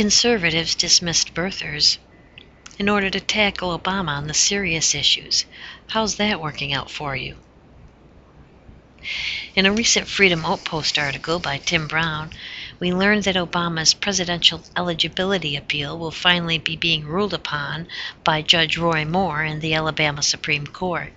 Conservatives dismissed birthers in order to tackle Obama on the serious issues. How's that working out for you? In a recent Freedom Outpost article by Tim Brown, we learned that Obama's presidential eligibility appeal will finally be being ruled upon by Judge Roy Moore in the Alabama Supreme Court.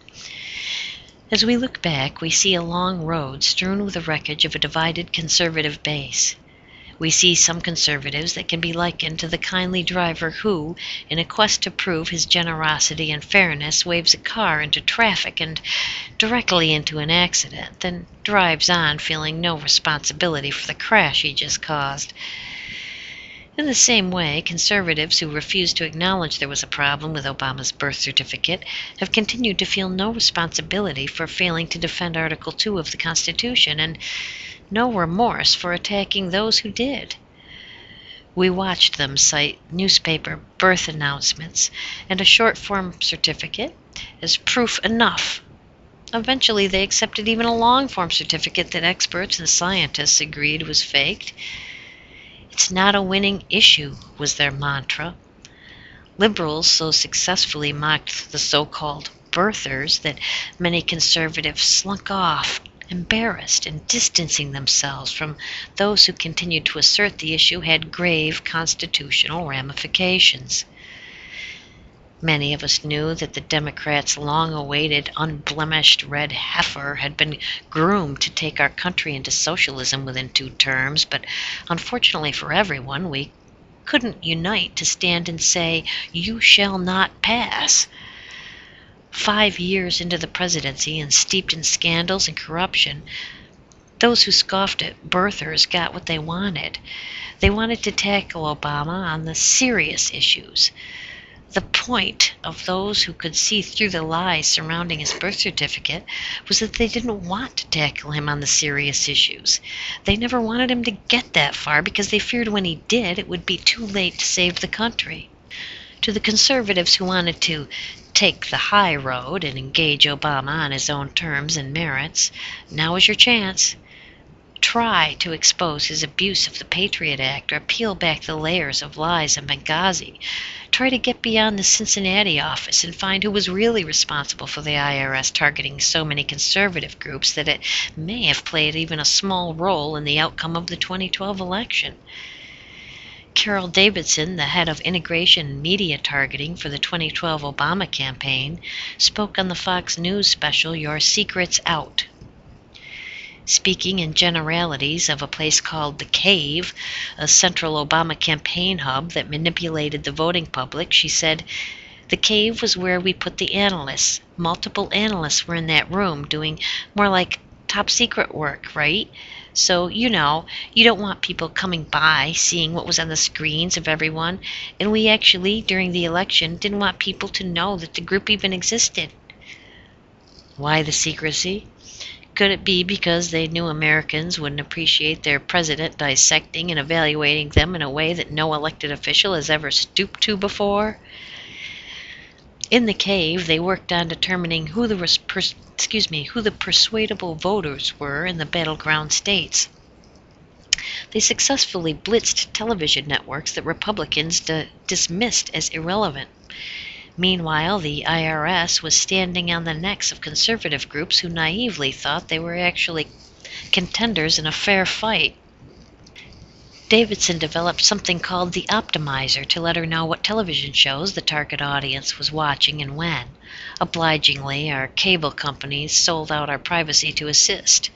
As we look back, we see a long road strewn with the wreckage of a divided conservative base. We see some conservatives that can be likened to the kindly driver who, in a quest to prove his generosity and fairness, waves a car into traffic and directly into an accident, then drives on feeling no responsibility for the crash he just caused. In the same way, conservatives who refuse to acknowledge there was a problem with Obama's birth certificate have continued to feel no responsibility for failing to defend Article 2 of the Constitution and no remorse for attacking those who did. We watched them cite newspaper birth announcements and a short-form certificate as proof enough. Eventually, they accepted even a long-form certificate that experts and scientists agreed was faked. It's not a winning issue, was their mantra. Liberals so successfully mocked the so-called birthers that many conservatives slunk off, embarrassed and distancing themselves from those who continued to assert the issue had grave constitutional ramifications. Many of us knew that the Democrats' long-awaited, unblemished red heifer had been groomed to take our country into socialism within 2 terms, but unfortunately for everyone, we couldn't unite to stand and say, "You shall not pass." 5 years into the presidency and steeped in scandals and corruption, those who scoffed at birthers got what they wanted. They wanted to tackle Obama on the serious issues. The point of those who could see through the lies surrounding his birth certificate was that they didn't want to tackle him on the serious issues. They never wanted him to get that far because they feared when he did, it would be too late to save the country. To the conservatives who wanted to take the high road and engage Obama on his own terms and merits, now is your chance. Try to expose his abuse of the Patriot Act or peel back the layers of lies in Benghazi. Try to get beyond the Cincinnati office and find who was really responsible for the IRS targeting so many conservative groups that it may have played even a small role in the outcome of the 2012 election. Carol Davidson, the head of integration and media targeting for the 2012 Obama campaign, spoke on the Fox News special Your Secret's Out. Speaking in generalities of a place called The Cave, a central Obama campaign hub that manipulated the voting public, she said, "The Cave was where we put the analysts. Multiple analysts were in that room doing more like top secret work, right? So, you don't want people coming by, seeing what was on the screens of everyone, and we actually, during the election, didn't want people to know that the group even existed." Why the secrecy? Could it be because they knew Americans wouldn't appreciate their president dissecting and evaluating them in a way that no elected official has ever stooped to before? In the Cave, they worked on determining who the persuadable voters were in the battleground states. They successfully blitzed television networks that Republicans dismissed as irrelevant. Meanwhile, the IRS was standing on the necks of conservative groups who naively thought they were actually contenders in a fair fight. Davidson developed something called the Optimizer to let her know what television shows the target audience was watching and when. Obligingly, our cable companies sold out our privacy to assist.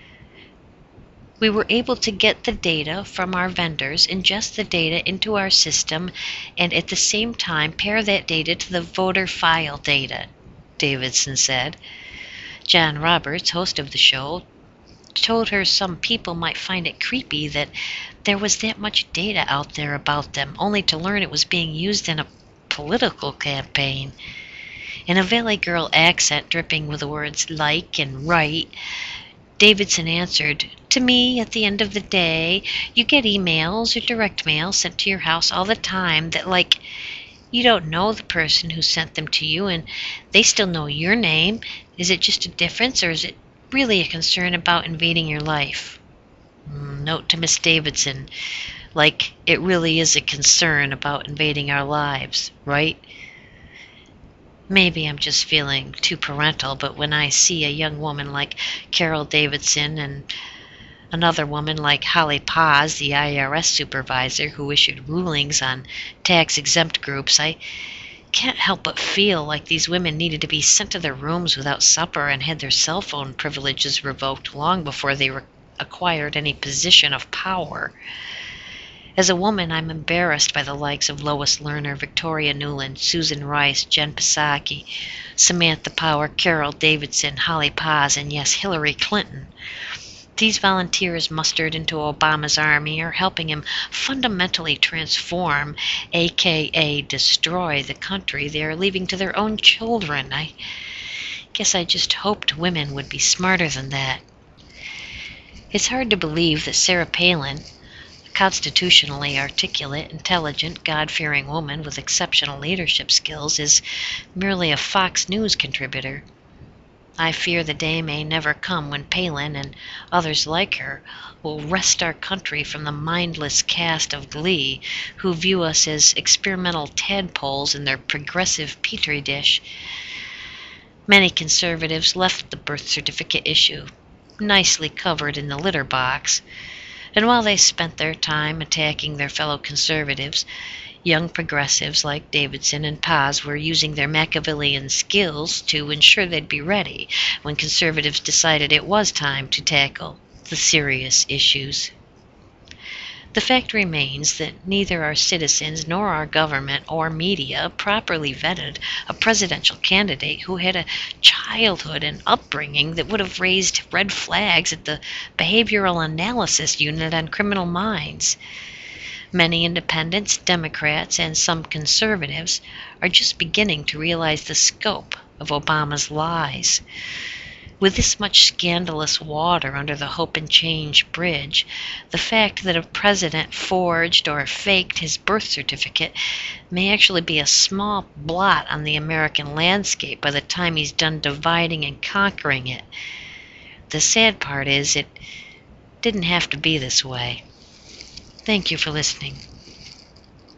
We were able to get the data from our vendors, ingest the data into our system, and at the same time pair that data to the voter file data, Davidson said. John Roberts, host of the show, told her some people might find it creepy that there was that much data out there about them, only to learn it was being used in a political campaign. In a Valley Girl accent dripping with the words like and right, Davidson answered, "To me, at the end of the day, you get emails or direct mail sent to your house all the time that, like, you don't know the person who sent them to you and they still know your name. Is it just a difference, or is it really a concern about invading your life?" Note to Miss Davidson, like it really is a concern about invading our lives, right? Maybe I'm just feeling too parental, but when I see a young woman like Carol Davidson and another woman like Holly Paz, the IRS supervisor who issued rulings on tax-exempt groups, I can't help but feel like these women needed to be sent to their rooms without supper and had their cell phone privileges revoked long before they acquired any position of power. As a woman, I'm embarrassed by the likes of Lois Lerner, Victoria Nuland, Susan Rice, Jen Psaki, Samantha Power, Carol Davidson, Holly Paz, and yes, Hillary Clinton. These volunteers mustered into Obama's army are helping him fundamentally transform, aka destroy, the country they are leaving to their own children. I guess I just hoped women would be smarter than that. It's hard to believe that Sarah Palin, a constitutionally articulate, intelligent, God-fearing woman with exceptional leadership skills, is merely a Fox News contributor. I fear the day may never come when Palin and others like her will wrest our country from the mindless cast of Glee who view us as experimental tadpoles in their progressive petri dish. Many conservatives left the birth certificate issue nicely covered in the litter box, and while they spent their time attacking their fellow conservatives, young progressives like Davidson and Paz were using their Machiavellian skills to ensure they'd be ready when conservatives decided it was time to tackle the serious issues. The fact remains that neither our citizens nor our government or media properly vetted a presidential candidate who had a childhood and upbringing that would have raised red flags at the Behavioral Analysis Unit on Criminal Minds. Many independents, Democrats, and some conservatives are just beginning to realize the scope of Obama's lies. With this much scandalous water under the Hope and Change bridge, the fact that a president forged or faked his birth certificate may actually be a small blot on the American landscape by the time he's done dividing and conquering it. The sad part is it didn't have to be this way. Thank you for listening.